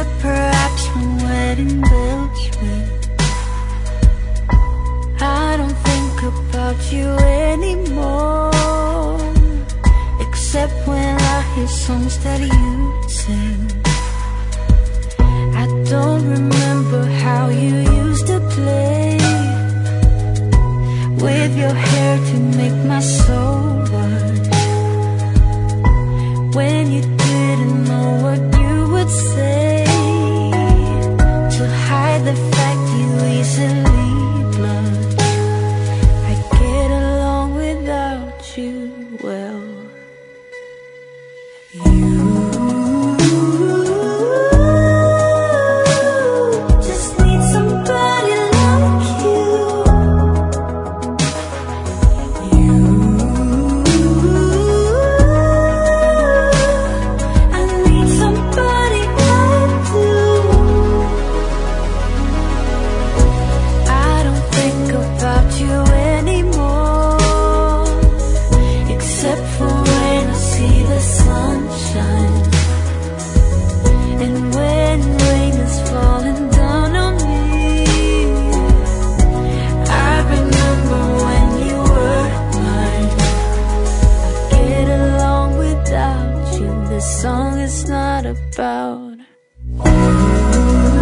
perhaps when wedding bells ring. I don't think about you anymore, except when I hear songs that you sing. I don't remember how you used to play with your hair to make my soul rush, when you didn't know what you would say to hide the fact you easily blush. I get along without you well. Song is not about